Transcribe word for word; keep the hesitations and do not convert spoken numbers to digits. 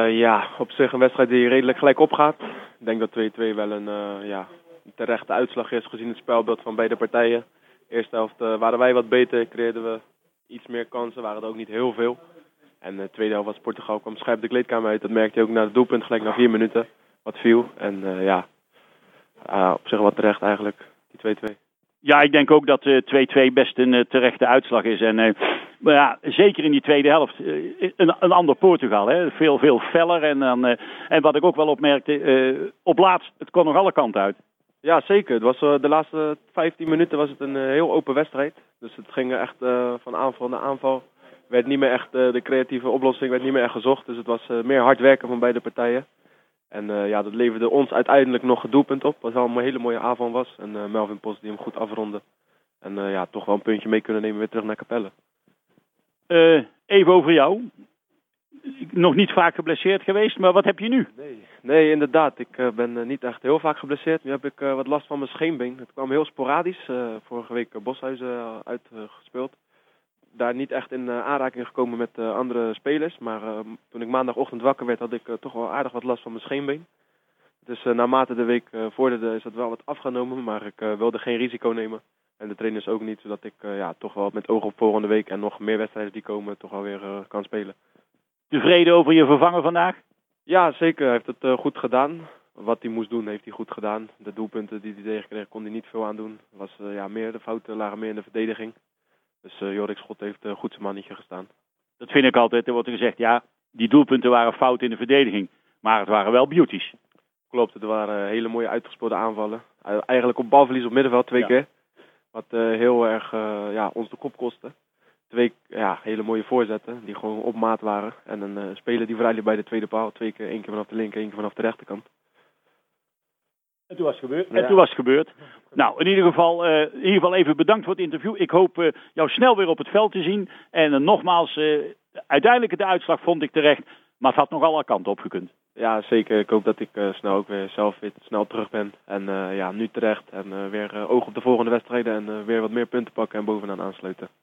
ja, op zich een wedstrijd die redelijk gelijk opgaat. Ik denk dat twee-twee wel een uh, ja, terechte uitslag is gezien het spelbeeld van beide partijen. De eerste helft uh, waren wij wat beter, creëerden we iets meer kansen, waren er ook niet heel veel. En de tweede helft was Portugal, kwam scherp de kleedkamer uit. Dat merkte je ook na het doelpunt, gelijk na vier minuten, wat viel. En uh, ja, uh, op zich wat terecht eigenlijk, die twee-twee. Ja, ik denk ook dat uh, twee-twee best een uh, terechte uitslag is. En uh, maar ja, zeker in die tweede helft, uh, een, een ander Portugal. Hè? Veel, veel feller. En, dan, uh, en wat ik ook wel opmerkte, uh, op laatst, het kon nog alle kanten uit. Ja, zeker. Het was, uh, de laatste vijftien minuten was het een uh, heel open wedstrijd. Dus het ging echt uh, van aanval naar aanval. Werd niet meer echt, uh, de creatieve oplossing werd niet meer echt gezocht. Dus het was uh, meer hard werken van beide partijen. En uh, ja, dat leverde ons uiteindelijk nog een doelpunt op. Wat wel een hele mooie aanval was. En uh, Melvin Post die hem goed afronde. En uh, ja, toch wel een puntje mee kunnen nemen weer terug naar Capelle. Uh, even over jou. Nog niet vaak geblesseerd geweest, maar wat heb je nu? Nee, nee inderdaad. Ik uh, ben uh, niet echt heel vaak geblesseerd. Nu heb ik uh, wat last van mijn scheenbeen. Het kwam heel sporadisch. Uh, vorige week uh, Boshuizen uh, uitgespeeld. Uh, daar niet echt in uh, aanraking gekomen met uh, andere spelers. Maar uh, toen ik maandagochtend wakker werd, had ik uh, toch wel aardig wat last van mijn scheenbeen. Dus uh, naarmate de week uh, vorderde is dat wel wat afgenomen. Maar ik uh, wilde geen risico nemen. En de trainers ook niet. Zodat ik uh, ja, toch wel met oog op volgende week en nog meer wedstrijden die komen toch wel weer uh, kan spelen. Tevreden over je vervanger vandaag? Ja, zeker. Hij heeft het uh, goed gedaan. Wat hij moest doen, heeft hij goed gedaan. De doelpunten die hij tegenkreeg, kon hij niet veel aan doen. Was, uh, ja, meer de fouten lagen meer in de verdediging. Dus uh, Jorik Schot heeft uh, goed zijn mannetje gestaan. Dat vind ik altijd. Er wordt gezegd, ja, die doelpunten waren fout in de verdediging. Maar het waren wel beauties. Klopt, het waren hele mooie uitgespeelde aanvallen. Uh, eigenlijk op balverlies op middenveld twee ja. keer. Wat uh, heel erg uh, ja, ons de kop kostte. Twee ja, hele mooie voorzetten die gewoon op maat waren. En een uh, speler die vrij liep bij de tweede paal. Twee keer, één keer vanaf de linker, één keer vanaf de rechterkant. En toen was het gebeurd. Ja. En toen was het gebeurd. Nou, in ieder geval, uh, in ieder geval even bedankt voor het interview. Ik hoop uh, jou snel weer op het veld te zien. En uh, nogmaals, uh, uiteindelijk de uitslag vond ik terecht. Maar het had nog alle kanten op gekund. Ja, zeker. Ik hoop dat ik uh, snel ook weer zelf weer snel terug ben. En uh, ja, nu terecht. En uh, weer uh, oog op de volgende wedstrijden. En uh, weer wat meer punten pakken en bovenaan aansluiten.